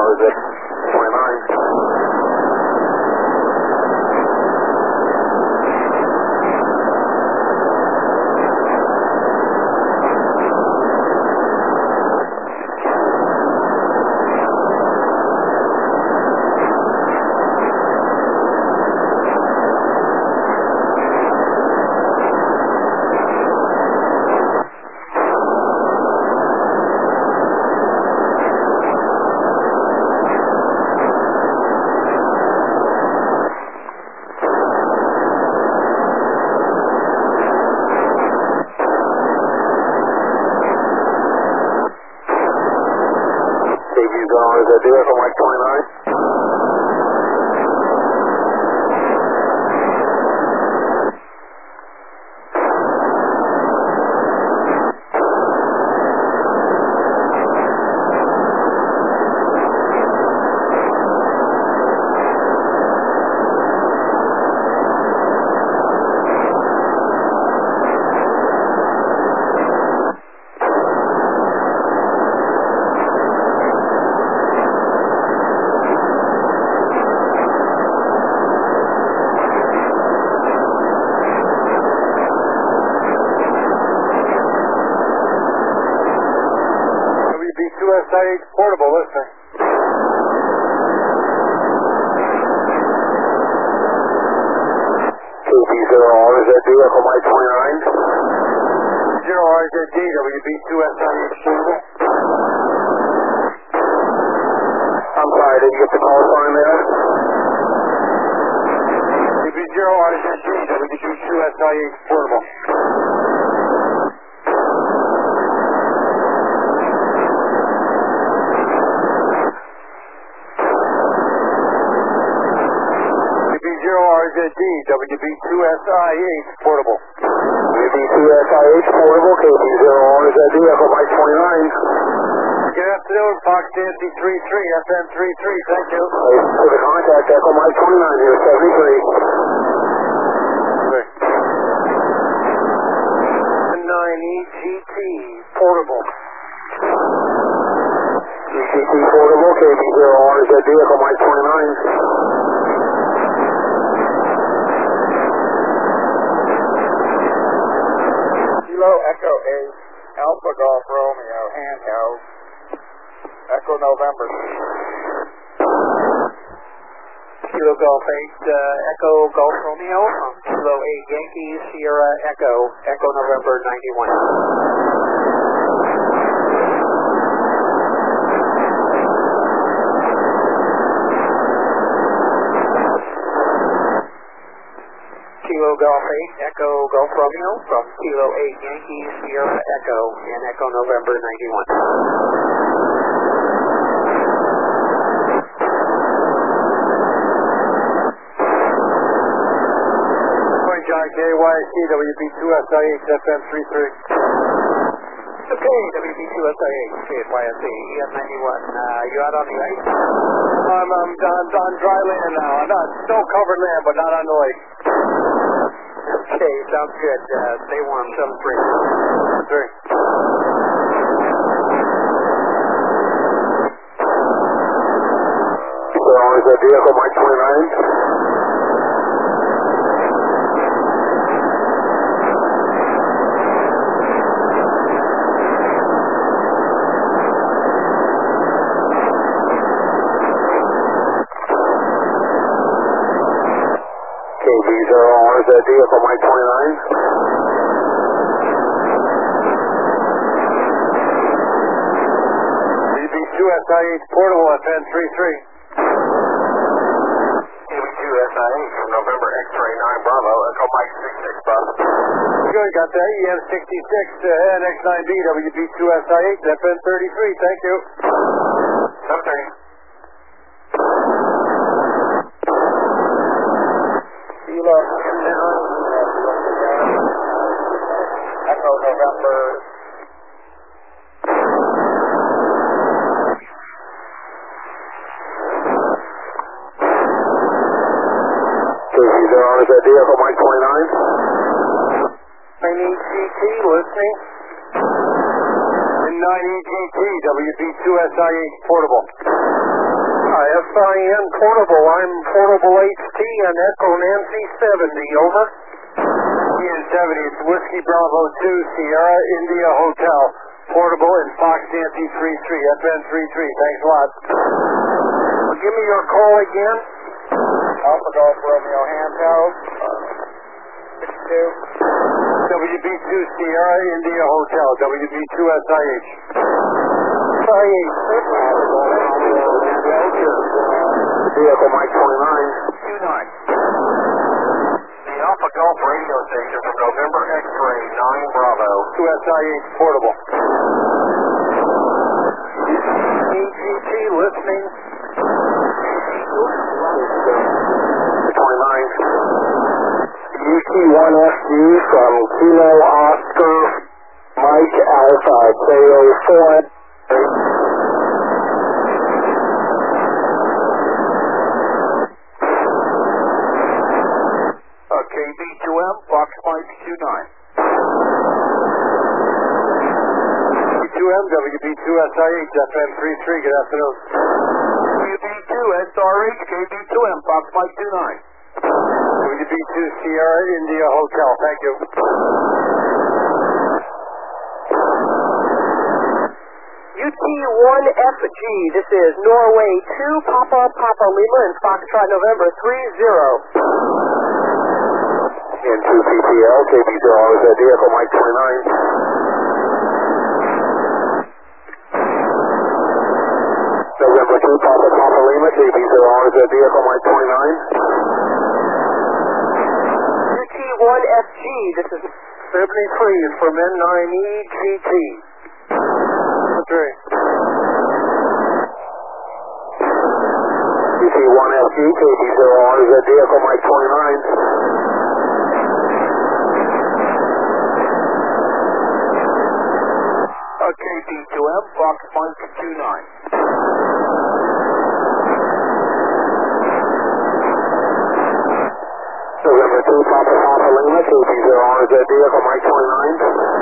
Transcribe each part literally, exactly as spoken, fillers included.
R Z twenty-nine. R Z Echo Mike twenty-nine. two S I H portable, listening. K B zero R Z D, Echo Mike twenty-nine. zero R Z D, W B two S I H portable. I'm sorry, did you get the call sign there? W B zero R Z D, W B two S I H portable. R Z D, W B two S I H portable. W B two S I H portable, K B zero R Z D, Echo Mike twenty-nine. Good afternoon, Fox Nancy three three, F M three three, thank you. Hey, for the contact, Echo Mike twenty-nine here, seventy-three. nine E G T portable. E G T portable, K B zero R Z D, Echo Mike twenty-nine. Kilo Echo eight, Alpha Golf Romeo, handheld, Echo November. Kilo Golf eight, uh, Echo Golf Romeo, from Kilo eight Yankee, Sierra Echo, Echo November ninety-one. Kilo Golf eight, Echo Golf Romeo, from Kilo eight Yankee, Sierra Echo, and Echo November ninety-one. Point John K Y C, W B two S I H, F M three three. Okay, W B two S I H, K Y S A, E F ninety-one. Uh, you out on the ice? I'm, I'm on, on dry land now. I'm not snow-covered land, but not on the lake. Okay, sounds good. Uh, stay warm, seven three. three. So, is that vehicle Mike twenty-nine? K B zero R Z D, Echo Mike twenty-nine. D B two S I H portable, F N three three. K B two S I H from November X-ray nine Bravo, Echo Mike six six, Bravo. Good, got that. E M sixty-six, uh, N X nine B, W B two S I H, F N thirty-three, thank you. seven thirty. Kilo Echo November. K B zero R Z D, Echo Mike twenty-nine. nine E G T, listening. And nine E G T, W B two S I H portable. S I N Portable. I'm Portable H T and Echo Nancy seventy, over. Ian seventy, it's Whiskey Bravo two, Sierra India Hotel. Portable and Fox Nancy three three, F N three three. Thanks a lot. Well, give me your call again. Alpha Golf Romeo handheld. sixty-two. W B two Sierra India Hotel. W B two S I H. S I H. Vehicle Mike twenty-nine. two nine. The Alpha Golf radio station from November X-ray nine Bravo. two S I H Portable. E G T listening. twenty-nine. U T one F G from Kilo Oscar Mike Alpha K O four. Uh, K B two M, Fox Mike two nine. K B two M, W B two S I H, F M three three, good afternoon. W B two S R H, K B two M, Fox Mike two nine. W B two Sierra India Hotel, thank you. U T one F G, this is Norway two, Papa Papa Lima, and Foxtrot November three zero. N two P T L, K B zero is that vehicle Mike twenty-nine. November two, Papa Papa Lima, K B zero is that vehicle Mike twenty-nine. U T one F G, this is seventy-three is from N nine E G T. Okay. U T one F G, K B zero is that vehicle Mike twenty-nine. Uh, K B two M, Fox Mike two nine. November two, Papa Papa Lima, K B zero is that vehicle Mike twenty-nine.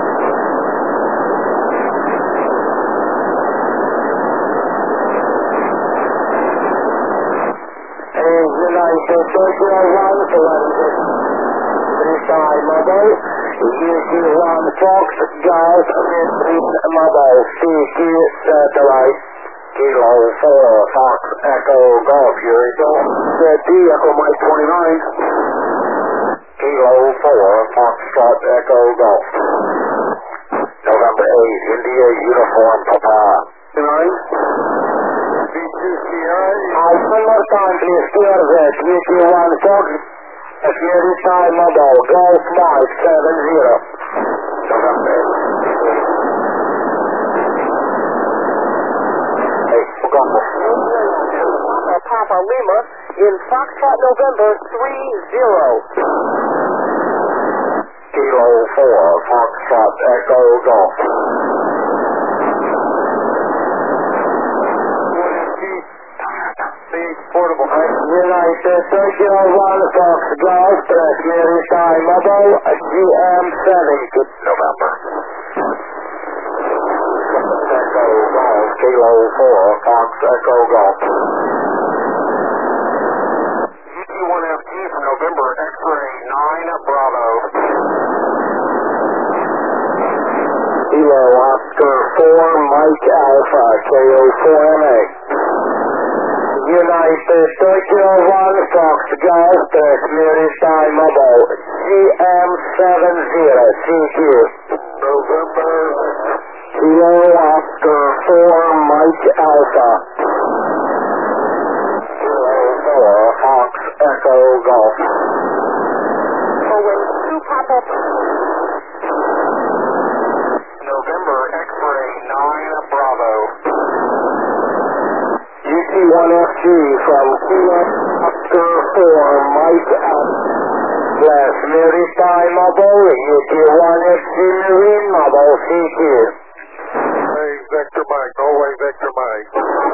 And United States Tokyo one, Columbia, Freestyle Mobile, U T one Fox, Golf, Midstream Mobile, C Q Satellite, Kilo four, Fox Echo Golf, here you go. That vehicle Mike twenty-nine. Kilo four, Foxtrot Echo Golf. November eight, India Uniform Papa. nine. B two Sierra. Uh, one more time, please. Clear that. U T one Fox. Verify Mobile. Golf Mike seven zero. November eight. Hey, Golf. Papa Papa Lima in Foxtrot November three zero. Kilo four, Foxtrot Echo Golf. Portable. United States Tokyo one Fox Golf, Verify Mobile, G M seven. Good November. Echo Golf, Kilo four, Fox Echo Golf. U T one F G from November X-ray nine Bravo. Kilo Oscar four, Mike Alpha, K O four M A. United States Tokyo one Fox Golf, Verify Mobile, G M seven zero, C Q. November. Kilo Oscar four, Mike Alpha. Kilo four, Fox Echo Golf. Owen two, Papa. November X-ray nine Bravo. U T one F G from Kilo Oscar four, Mike Alpha. Yes, Verify Mobile, U T one F G Marine Mobile, C Q. Hey, Vector Mike. Always Vector Mike.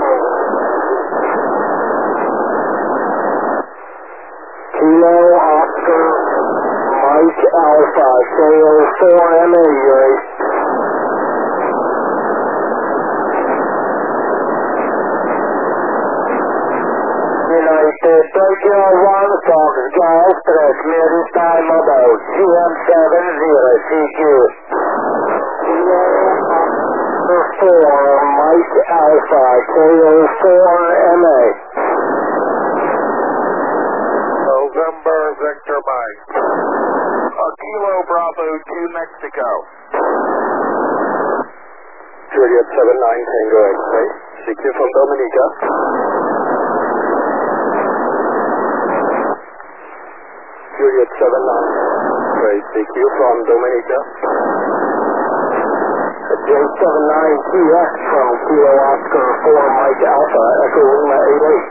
Kilo Oscar Mike Alpha, K O four M A, Fox Golf, transmitting time mobile G M seven zero C Q. four Mike Alpha K O four M A. November Victor Mike. A Kilo Bravo to Mexico. Juliet seven nine Tango X-ray. C Q from Dominica. Juliet seven nine X-ray. C Q from Dominica. J seven nine T X from Kilo Oscar four Mike Alpha Echo Lima eight eight.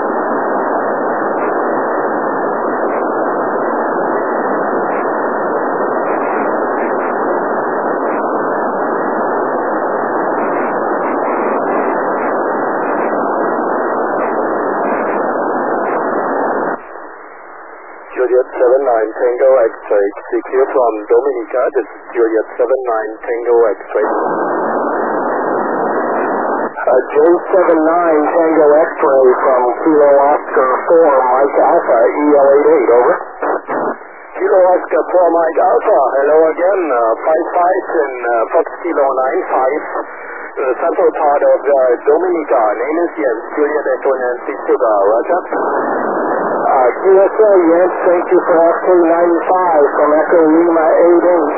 Juliet seven nine Tango X-ray. C Q from Dominica. This is Juliet seven nine Tango X-ray. Uh, J seven nine Tango X-ray from Kilo Oscar four Mike Alpha E L eight eight, over. Kilo Oscar four Mike Alpha. Hello again. Uh, five five in uh, Fox Kilo nine five. In the central part of uh, Dominica. Name is Jens. Juliet Echo Nancy Sugar. Roger. Uh, Q S A, yes, thank you for F K ninety-five from Echo Lima eight eight.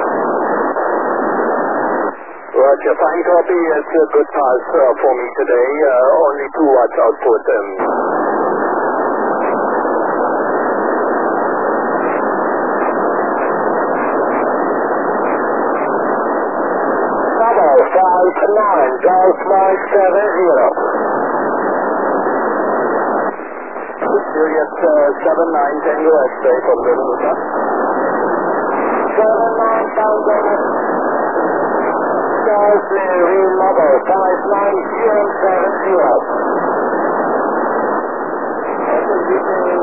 Roger, fine copy. It's a good pass uh, for me today. Uh, only two watts output. Um, Double five nine, Golf Mike seven zero. Juliet uh, seven nine Tango X-ray from Dominica. seven nine Tango Golf Larry Mobile five nine G M seven zero.